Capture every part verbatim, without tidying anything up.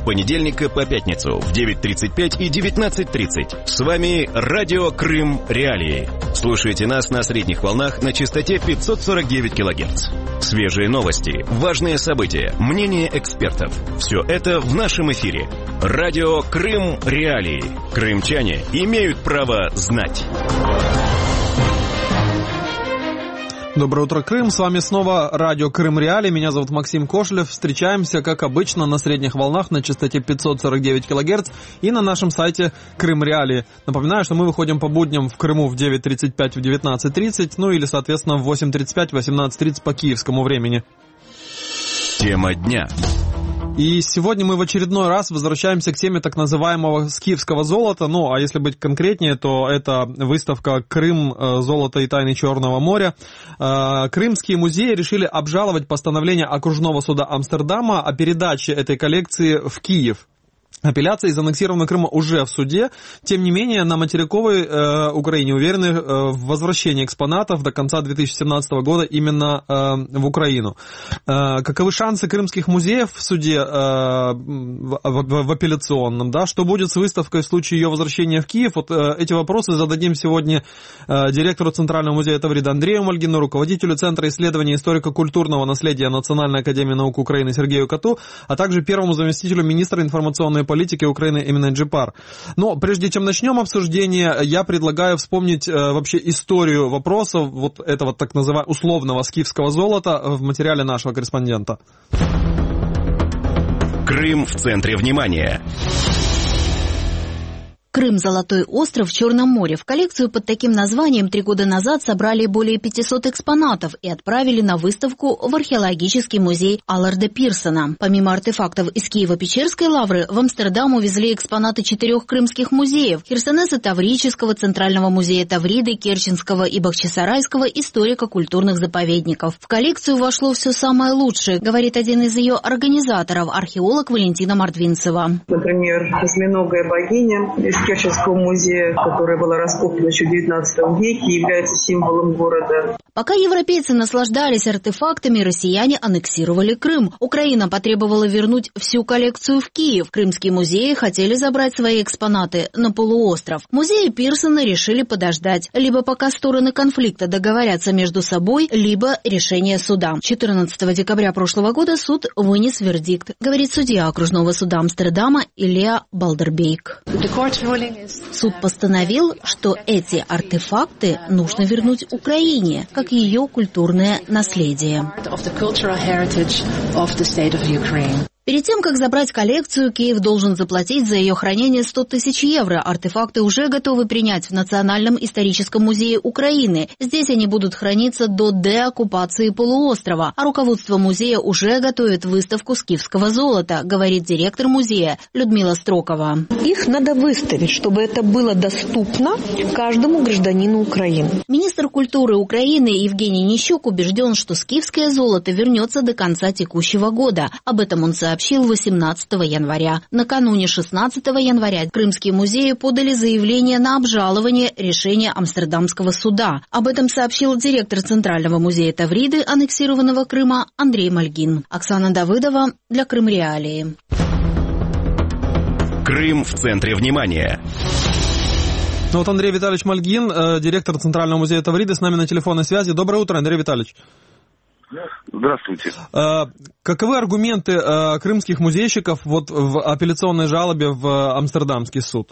понедельника по пятницу в девять тридцать пять и девятнадцать тридцать. С вами Радио Крым Реалии. Слушайте нас на средних волнах на частоте пятьсот сорок девять килогерц. Свежие новости, важные события, мнения экспертов. Все это в нашем эфире. Радио Крым Реалии. Крымчане имеют право знать. Доброе утро, Крым. С вами снова радио Крым Реалии. Меня зовут Максим Кошелев. Встречаемся, как обычно, на средних волнах на частоте пятьсот сорок девять килогерц и на нашем сайте Крым Реалии. Напоминаю, что мы выходим по будням в Крыму в девять тридцать пять, в девятнадцать тридцать, ну или, соответственно, в восемь тридцать пять, восемнадцать тридцать по киевскому времени. Тема дня. И сегодня мы в очередной раз возвращаемся к теме так называемого скифского золота. Ну, а если быть конкретнее, то это выставка «Крым. Золото и тайны Черного моря». Крымские музеи решили обжаловать постановление окружного суда Амстердама о передаче этой коллекции в Киев. Апелляция из аннексированного Крыма уже в суде. Тем не менее, на материковой э, Украине уверены э, в возвращении экспонатов до конца две тысячи семнадцатого года именно э, в Украину. Э, каковы шансы крымских музеев в суде э, в, в, в апелляционном? Да? Что будет с выставкой в случае ее возвращения в Киев? Вот э, эти вопросы зададим сегодня э, директору Центрального музея Тавриды Андрею Мальгину, руководителю Центра исследований историко-культурного наследия Национальной академии наук Украины Сергею Коту, а также первому заместителю министра информационной политики Украины Эмине Джипар. Но прежде чем начнем обсуждение, я предлагаю вспомнить э, вообще историю вопросов вот этого так называемого условного скифского золота в материале нашего корреспондента. Крым в центре внимания. Крым – золотой остров в Черном море. В коллекцию под таким названием три года назад собрали более пятисот экспонатов и отправили на выставку в археологический музей Алларда Пирсона. Помимо артефактов из Киево-Печерской лавры, в Амстердам увезли экспонаты четырех крымских музеев – Херсонеса Таврического, Центрального музея Тавриды, Керченского и Бахчисарайского историко-культурных заповедников. В коллекцию вошло все самое лучшее, говорит один из ее организаторов – археолог Валентина Мордвинцева. Например, осьминогая богиня из Керченского музея, которая была раскоплена еще в девятнадцатом веке, является символом города. Пока европейцы наслаждались артефактами, россияне аннексировали Крым. Украина потребовала вернуть всю коллекцию в Киев. Крымские музеи хотели забрать свои экспонаты на полуостров. Музеи Пирсона решили подождать. Либо пока стороны конфликта договорятся между собой, либо решение суда. четырнадцатого декабря прошлого года суд вынес вердикт, говорит судья окружного суда Амстердама Илья Балдербейк. Суд постановил, что эти артефакты нужно вернуть Украине, как ее культурное наследие. Перед тем, как забрать коллекцию, Киев должен заплатить за ее хранение сто тысяч евро. Артефакты уже готовы принять в Национальном историческом музее Украины. Здесь они будут храниться до деоккупации полуострова. А руководство музея уже готовит выставку скифского золота, говорит директор музея Людмила Строкова. Их надо выставить, чтобы это было доступно каждому гражданину Украины. Министр культуры Украины Евгений Нищук убежден, что скифское золото вернется до конца текущего года. Об этом он сообщил. сообщил восемнадцатого января. Накануне шестнадцатого января крымские музеи подали заявление на обжалование решения Амстердамского суда. Об этом сообщил директор Центрального музея Тавриды, аннексированного Крыма, Андрей Мальгин. Оксана Давыдова для Крым Реалии. Крым в центре внимания. Ну вот Андрей Витальевич Мальгин, э, директор Центрального музея Тавриды, с нами на телефонной связи. Доброе утро, Андрей Витальевич. Здравствуйте. Каковы аргументы крымских музейщиков вот в апелляционной жалобе в Амстердамский суд?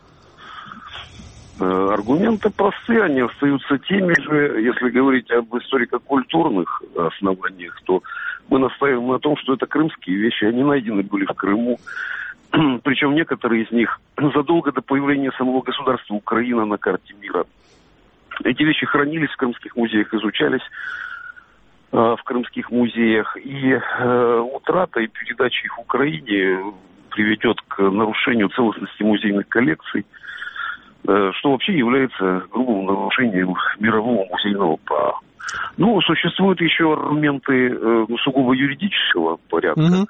Аргументы простые, они остаются теми же. Если говорить об историко-культурных основаниях, то мы настаиваем на том, что это крымские вещи, они найдены были в Крыму. Причем некоторые из них задолго до появления самого государства Украина на карте мира. Эти вещи хранились в крымских музеях, изучались в крымских музеях, и э, утрата и передача их Украине приведет к нарушению целостности музейных коллекций, э, что вообще является грубым нарушением мирового музейного права. Ну, существуют еще аргументы э, сугубо юридического порядка. Mm-hmm.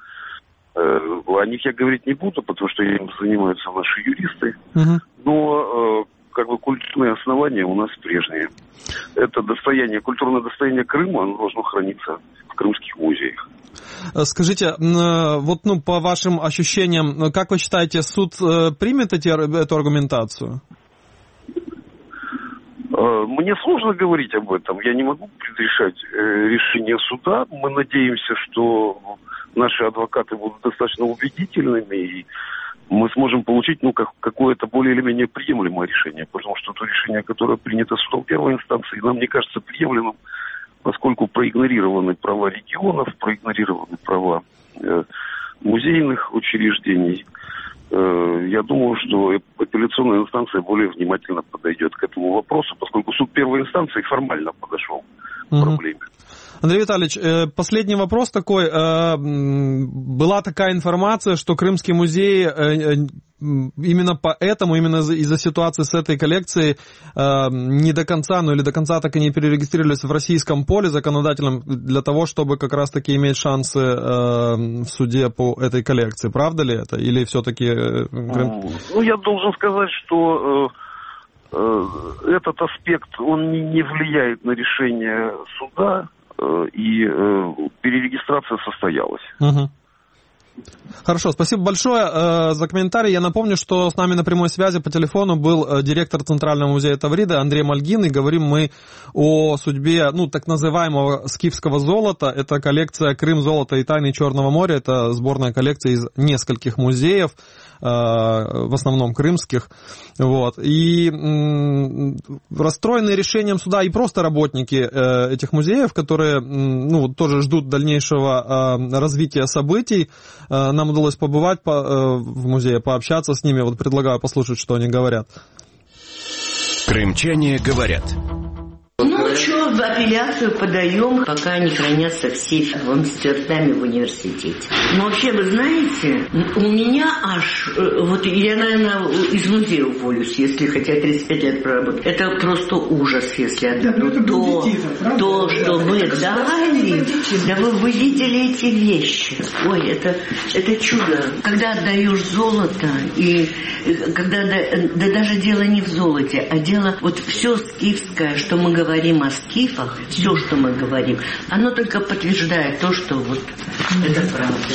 Э, о них я говорить не буду, потому что этим занимаются наши юристы. Mm-hmm. Но э, как бы культурные основания у нас прежние. Это достояние, культурное достояние Крыма, оно должно храниться в крымских музеях. Скажите, вот ну, по вашим ощущениям, как вы считаете, суд примет эти, эту аргументацию? Мне сложно говорить об этом. Я не могу предрешать решение суда. Мы надеемся, что наши адвокаты будут достаточно убедительными, и мы сможем получить ну, как, какое-то более или менее приемлемое решение. Потому что то решение, которое принято судом первой инстанции, нам не кажется приемлемым, поскольку проигнорированы права регионов, проигнорированы права э, музейных учреждений. Э, я думаю, что апелляционная инстанция более внимательно подойдет к этому вопросу, поскольку суд первой инстанции формально подошел к угу. проблеме. Андрей Витальевич, последний вопрос такой. Была такая информация, что Крымский музей именно поэтому, именно из-за ситуации с этой коллекцией не до конца, ну или до конца так и не перерегистрировались в российском поле законодательном для того, чтобы как раз-таки иметь шансы в суде по этой коллекции. Правда ли это? Или все-таки... Ну, я должен сказать, что этот аспект, он не влияет на решение суда, и э, перерегистрация состоялась. Угу. Хорошо, спасибо большое э, за комментарий. Я напомню, что с нами на прямой связи по телефону был э, директор Центрального музея Тавриды Андрей Мальгин, и говорим мы о судьбе, ну, так называемого скифского золота. Это коллекция «Крым, золото и тайны Черного моря». Это сборная коллекция из нескольких музеев, э, в основном крымских. Вот. И м, расстроенные решением суда и просто работники э, этих музеев, которые ну, тоже ждут дальнейшего э, развития событий. Нам удалось побывать по, э, в музее, пообщаться с ними. Вот предлагаю послушать, что они говорят. Крымчане говорят. Ну, что, в апелляцию подаем, пока они хранятся в сейфе в Амстердаме в университете. Но вообще, вы знаете, у меня аж... Вот я, наверное, из музея уволюсь, если хотя тридцать пять лет проработать. Это просто ужас, если отдадут. Да, то, то, что мы дали, да вы, вы видели эти вещи. Ой, это, это чудо. Когда отдаешь золото, и когда... Да, да даже дело не в золоте, а дело... Вот все скифское, что мы говорим, говорим о скифах, все, что мы говорим, оно только подтверждает то, что вот это правда.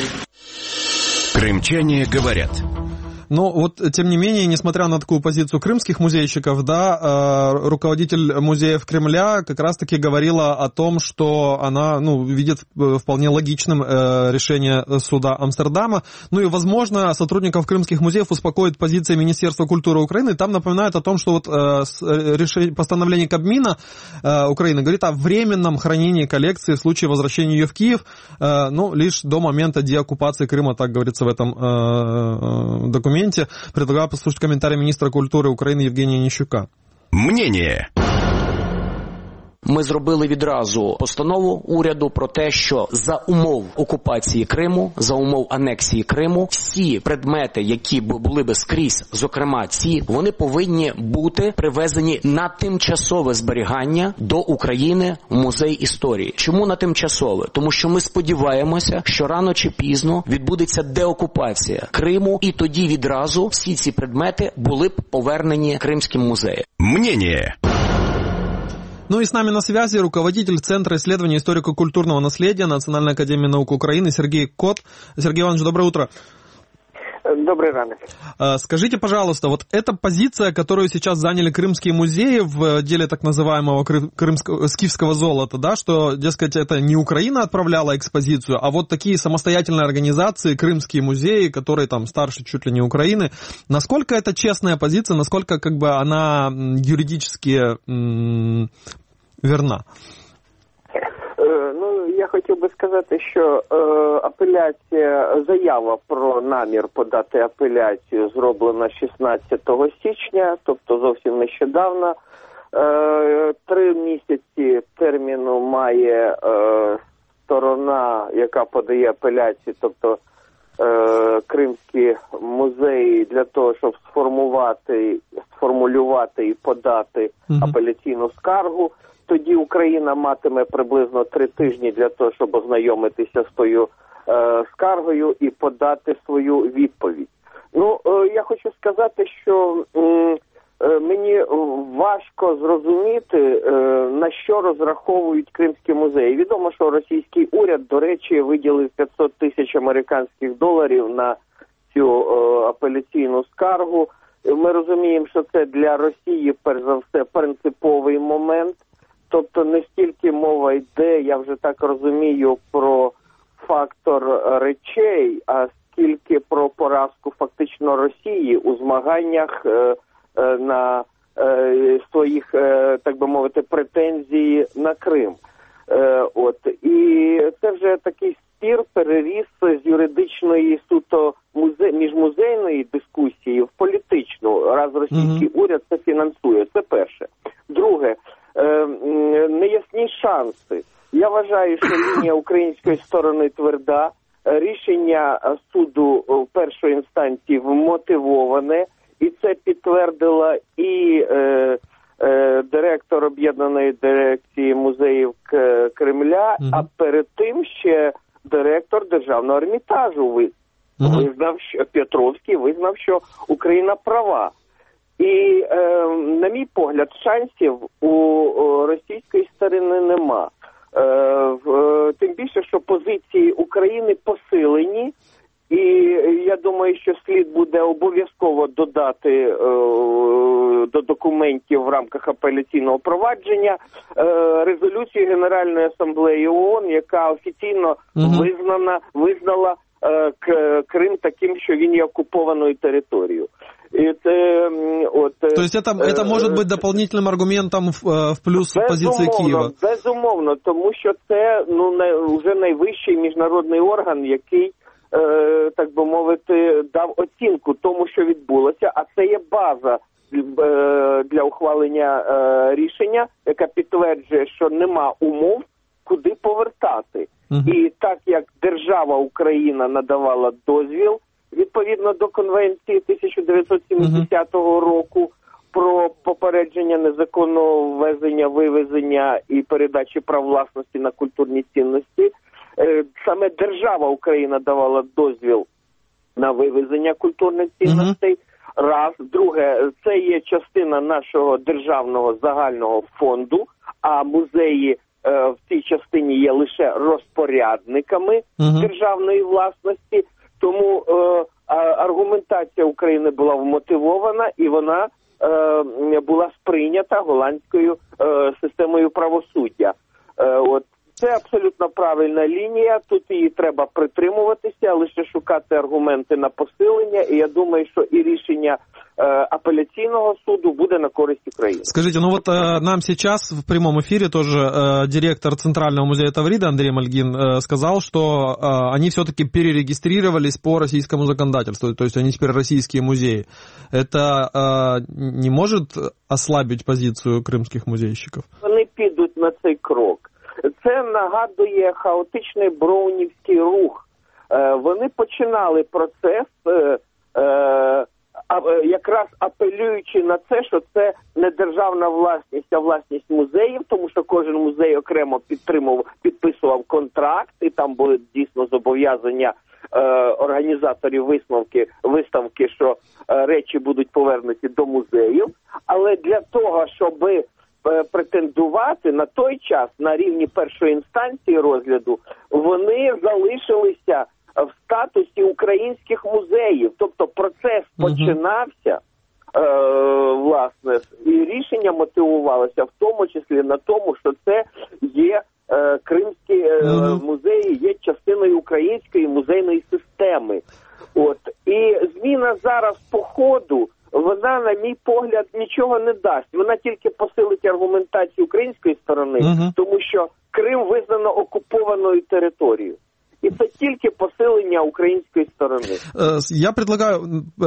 Крымчане говорят. Но вот, тем не менее, несмотря на такую позицию крымских музейщиков, да, руководитель музеев Кремля как раз-таки говорила о том, что она, ну, видит вполне логичным решение суда Амстердама. Ну и, возможно, сотрудников крымских музеев успокоит позиция Министерства культуры Украины. Там напоминают о том, что вот решение, постановление Кабмина Украины говорит о временном хранении коллекции в случае возвращения ее в Киев, ну, лишь до момента деоккупации Крыма, так говорится в этом документе. Предлагаю послушать комментарий министра культури України Євгенія Ніщука. Мнение. Ми зробили відразу постанову уряду про те, що за умов окупації Криму, за умов анексії Криму, всі предмети, які б були би скрізь, зокрема ці, вони повинні бути привезені на тимчасове зберігання до України в музей історії. Чому на тимчасове? Тому що ми сподіваємося, що рано чи пізно відбудеться деокупація Криму, і тоді відразу всі ці предмети були б повернені Кримським музеям. Мнение. Ну и с нами на связи руководитель Центра исследования историко-культурного наследия Национальной академии наук Украины Сергей Кот. Сергей Иванович, доброе утро. Добрый ранок. Скажите, пожалуйста, вот эта позиция, которую сейчас заняли крымские музеи в деле так называемого крымского, скифского золота, да, что, дескать, это не Украина отправляла экспозицию, а вот такие самостоятельные организации, крымские музеи, которые там старше чуть ли не Украины, насколько это честная позиция, насколько как бы она юридически м- верна? Я хотів би сказати, що е, апеляція, заява про намір подати апеляцію зроблена шістнадцятого січня, тобто зовсім нещодавно. Е, три місяці терміну має е, сторона, яка подає апеляцію, тобто е, Кримські музеї, для того, щоб сформувати, сформулювати і подати апеляційну скаргу. Тоді Україна матиме приблизно три тижні для того, щоб ознайомитися з тою е, скаргою і подати свою відповідь. Ну, е, я хочу сказати, що е, мені важко зрозуміти, на що розраховують кримські музеї. Відомо, що російський уряд, до речі, виділив п'ятсот тисяч американських доларів на цю апеляційну скаргу. Ми розуміємо, що це для Росії, перш за все, принциповий момент. Тобто не стільки мова йде, я вже так розумію, про фактор речей, а скільки про поразку фактично Росії у змаганнях е, е, на е, своїх, е, так би мовити, претензій на Крим. Е, от. І це вже такий спір переріс з юридичної суто музе... міжмузейної дискусії в політичну, раз російський mm-hmm. уряд це фінансує. Це перше. Друге, е, неясні шанси. Я вважаю, що лінія української сторони тверда, рішення суду першої інстанції вмотивоване, і це підтвердила і е, е, директор Об'єднаної дирекції музеїв К- Кремля, mm-hmm. а перед тим ще директор Державного Ермітажу визнав, mm-hmm. визнав що, Петровський визнав, що Україна права. І, е, на мій погляд, шансів у, у російської сторони нема. Е, е, тим більше, що позиції України посилені, і я думаю, що слід буде обов'язково додати е, до документів в рамках апеляційного провадження е, резолюцію Генеральної асамблеї ООН, яка офіційно угу. визнана, визнала е, к, Крим таким, що він є окупованою територією. Это, от, То есть это, это может быть дополнительным аргументом в, в плюс позиції Києва? Безумовно, тому що це ну, не, вже найвищий міжнародний орган, який, е, так би мовити, дав оцінку тому, що відбулося, а це є база е, для ухвалення е, рішення, яка підтверджує, що нема умов, куди повертати. Uh-huh. І так як держава Україна надавала дозвіл, відповідно до Конвенції тисяча дев'ятсот сімдесятого uh-huh. року про попередження незаконного ввезення, вивезення і передачі прав власності на культурні цінності, саме держава Україна давала дозвіл на вивезення культурних цінностей. Uh-huh. Раз. Друге, це є частина нашого державного загального фонду, а музеї е, в цій частині є лише розпорядниками uh-huh. державної власності. Тому е, аргументація України була вмотивована і вона е, була сприйнята голландською е, системою правосуддя. Е, от. Це абсолютно правильна лінія, тут її треба притримуватися, лише шукати аргументи на посилення, і я думаю, що і рішення э, апелляционного суду будет на користь Украины. Скажите, ну вот э, нам сейчас в прямом эфире тоже э, директор Центрального музея Тавриды Андрей Мальгин э, сказал, что э, они все-таки перерегистрировались по российскому законодательству, то есть они теперь российские музеи. Это э, не может ослабить позицию крымских музейщиков? Вони підуть на цей крок. Це нагадує хаотичний броунівський рух. Е, вони починали процес, е, е, якраз апелюючи на це, що це не державна власність, а власність музеїв, тому що кожен музей окремо підтримував, підписував контракт, і там були дійсно зобов'язання е, організаторів виставки, виставки, що е, речі будуть повернуті до музеїв. Але для того, щоби претендувати на той час на рівні першої інстанції розгляду, вони залишилися в статусі українських музеїв. Тобто процес починався, е, власне, і рішення мотивувалося в тому числі на тому, що це є е, кримські е, музеї, є частиною української музейної системи. От. І зміна зараз по ходу, вона, на мій погляд, нічого не дасть. Вона тільки посилить аргументацію української сторони, uh-huh. тому що Крим визнано окупованою територією. И это тільки посилення украинской стороны. Я предлагаю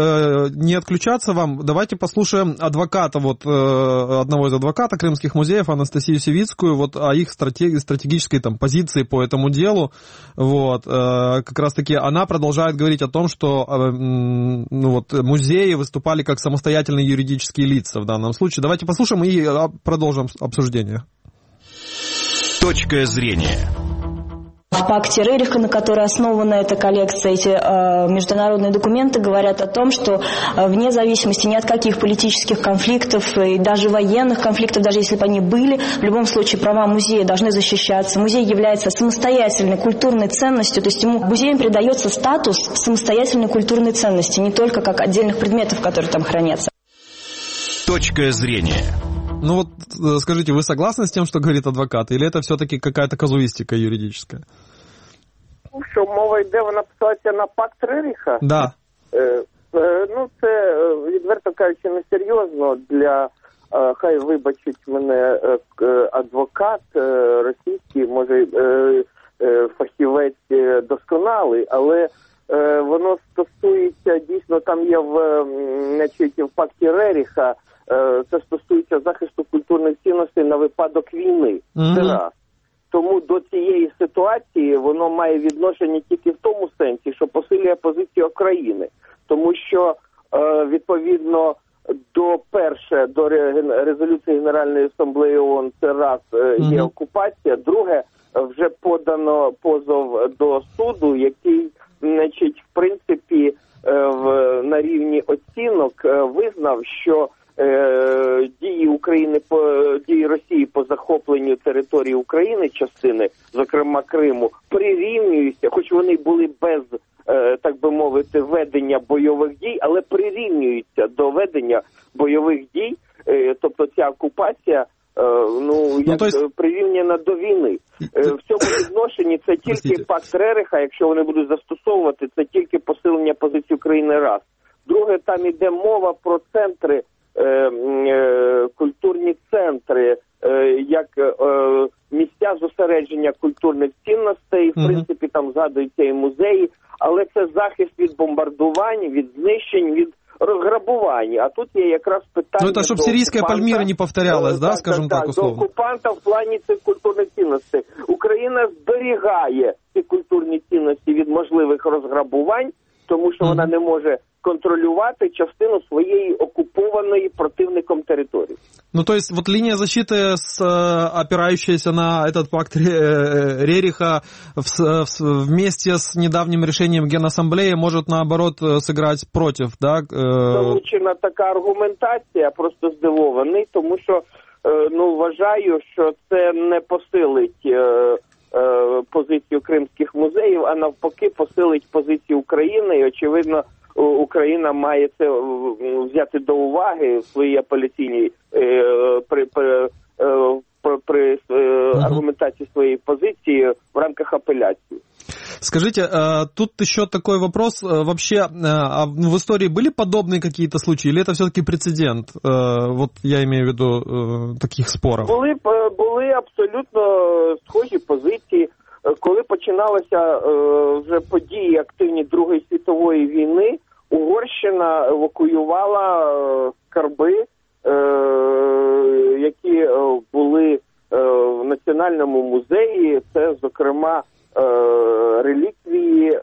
не отключаться вам. Давайте послушаем адвоката, вот, одного из адвокатов крымских музеев, Анастасию Севицкую, вот, о их стратег... стратегической там, позиции по этому делу. Вот, как раз-таки она продолжает говорить о том, что ну, вот, музеи выступали как самостоятельные юридические лица в данном случае. Давайте послушаем и продолжим обсуждение. Точка зрения. В пакте Рериха, на которой основана эта коллекция, эти э, международные документы говорят о том, что э, вне зависимости ни от каких политических конфликтов и даже военных конфликтов, даже если бы они были, в любом случае права музея должны защищаться. Музей является самостоятельной культурной ценностью, то есть ему музеям придается статус самостоятельной культурной ценности, не только как отдельных предметов, которые там хранятся. Точка зрения. Ну вот, скажите, вы согласны с тем, что говорит адвокат, или это все-таки какая-то казуистика юридическая? Що мова йде, вона посилається на пакт Рериха? Да. Е, е, ну, це, відверто кажучи, несерйозно для, е, хай вибачить мене е, адвокат е, російський, може е, е, фахівець е, досконалий, але е, воно стосується, дійсно, там є в, значить, в пакті Рериха, це стосується захисту культурних цінностей на випадок війни. Mm-hmm. Це раз. Тому до цієї ситуації воно має відношення тільки в тому сенсі, що посилює позицію країни. Тому що, відповідно, до перше, до резолюції Генеральної асамблеї ООН, це раз mm-hmm. є окупація, друге, вже подано позов до суду, який, значить, в принципі, в, на рівні оцінок визнав, що Е, дії України по дії Росії по захопленню території України, частини, зокрема Криму, прирівнюються, хоч вони були без, е, так би мовити, ведення бойових дій, але прирівнюються до ведення бойових дій, е, тобто ця окупація, е, ну, як, ну есть... прирівняна до війни. Е, в цьому відношенні це тільки Простите. Пакт Рериха, якщо вони будуть застосовувати, це тільки посилення позиції України раз. Друге, там іде мова про центри, культурні центри, як місця зосередження культурних цінностей, в принципі, там згадуються і музеї, але це захист від бомбардувань, від знищень, від розграбувань. А тут є якраз питання... Ну, це, щоб сирійська Пальміра не повторялась, да, скажімо так, условно? До окупанта в плані цих культурних цінностей. Україна зберігає ці культурні цінності від можливих розграбувань, тому що mm-hmm. вона не може контролювати частину своєї окупованной противником территории. Ну, то есть, вот линия защиты, с, опирающаяся на этот пакт Рериха в, в, вместе с недавним решением Генассамблеи, может, наоборот, сыграть против, да? Залучена така аргументація, просто здивований, тому що, ну, вважаю, що це не посилить позицію кримських музеїв, а навпаки посилить позицію України, і, очевидно, Україна має це взяти до уваги в своїй апеляційній при, при, при, при аргументації своєї позиції в рамках апеляції. Скажите, тут еще такой вопрос. Вообще, в истории были подобные какие-то случаи, или это все-таки прецедент? Вот я имею в виду таких споров. Були, були абсолютно схожі позиції. Коли починалися вже події активні Другої світової війни, Угорщина евакуювала скарби, які були в Національному музеї. Це, зокрема, реліквії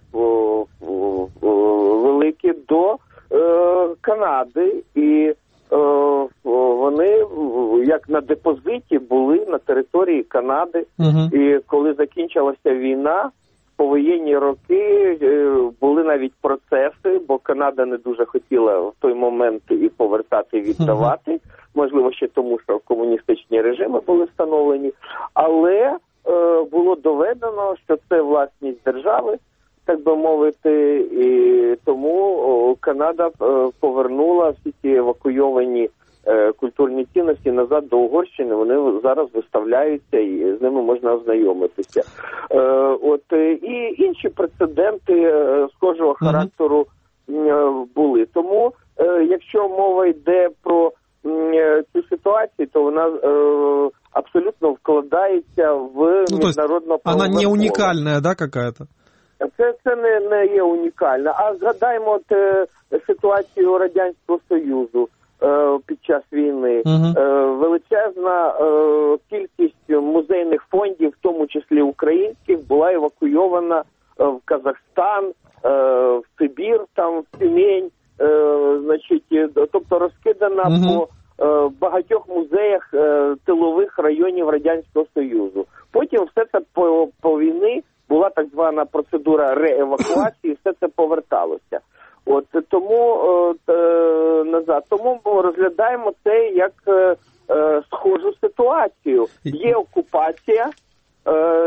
великі до Канади. І вони, як на депозиті, були на території Канади. Uh-huh. І коли закінчилася війна, повоєнні роки були навіть процеси, бо Канада не дуже хотіла в той момент і повертати, і віддавати. Uh-huh. Можливо, ще тому, що комуністичні режими були встановлені. Але е, було доведено, що це власність держави, так би мовити, і тому о, Канада е, повернула всі ці евакуйовані е, культурні цінності назад до Угорщини. Вони зараз виставляються і з ними можна ознайомитися. Е, от і інші прецеденти е, схожого характеру е, були. Тому, е, якщо мова йде про е, цю ситуацію, то вона е, абсолютно вкладається в ну, міжнародно правове поле. Вона не унікальна, да, какая-то? Це, це не, не є унікальна. А згадаємо от, е, ситуацію Радянського Союзу е, під час війни. Uh-huh. Е, величезна е, кількість музейних фондів, в тому числі українських, була евакуйована е, в Казахстан, е, в Сибір, там, в Тюмень, е, значить, тобто розкидана uh-huh. по в багатьох музеях тилових районів Радянського Союзу. Потім все це по, по війні була так звана процедура реевакуації, все це поверталося. От тому е, назад. Тому ми розглядаємо це як е, е, схожу ситуацію. Є окупація, е,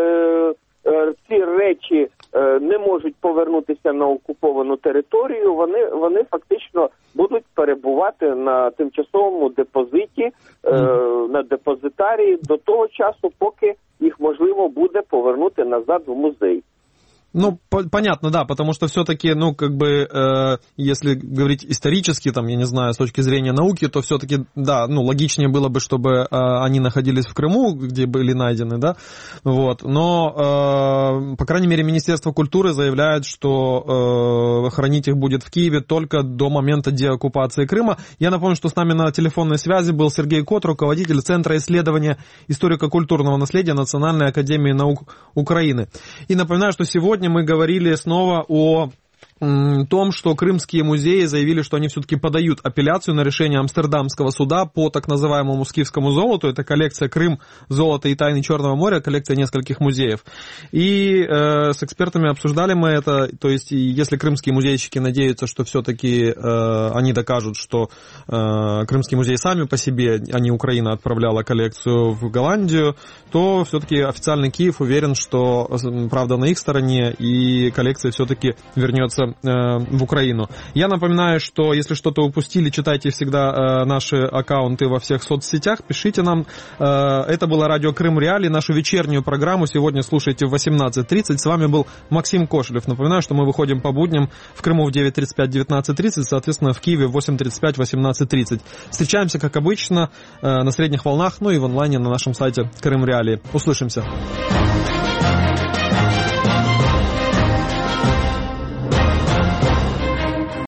е, ці речі е, не можуть повернутися на окуповану територію, вони, вони фактично будуть перебувати на тимчасовому депозиті, е, на депозитарії до того часу, поки їх можливо буде повернути назад в музей. Ну, по- понятно, да, потому что все-таки, ну, как бы, э, если говорить исторически, там, я не знаю, с точки зрения науки, то все-таки, да, ну, логичнее было бы, чтобы э, они находились в Крыму, где были найдены, да, вот, но, э, по крайней мере, Министерство культуры заявляет, что э, хранить их будет в Киеве только до момента деоккупации Крыма. Я напомню, что с нами на телефонной связи был Сергей Кот, руководитель Центра исследования историко-культурного наследия Национальной академии наук Украины. И напоминаю, что сегодня мы говорили снова о том, что крымские музеи заявили, что они все-таки подают апелляцию на решение Амстердамского суда по так называемому скифскому золоту. Это коллекция «Крым. Золото и тайны Черного моря», коллекция нескольких музеев. И э, с экспертами обсуждали мы это. То есть, если крымские музейщики надеются, что все-таки э, они докажут, что э, крымские музеи сами по себе, а не Украина отправляла коллекцию в Голландию, то все-таки официальный Киев уверен, что правда на их стороне, и коллекция все-таки вернется в Украину. Я напоминаю, что если что-то упустили, читайте всегда наши аккаунты во всех соцсетях, пишите нам. Это было радио Крым Реалии. Нашу вечернюю программу сегодня слушайте в восемнадцать тридцать. С вами был Максим Кошелев. Напоминаю, что мы выходим по будням в Крыму в девять тридцать пять - девятнадцать тридцать, соответственно, в Киеве в восемь тридцать пять - восемнадцать тридцать. Встречаемся, как обычно, на средних волнах, ну и в онлайне на нашем сайте Крым Реалии. Услышимся.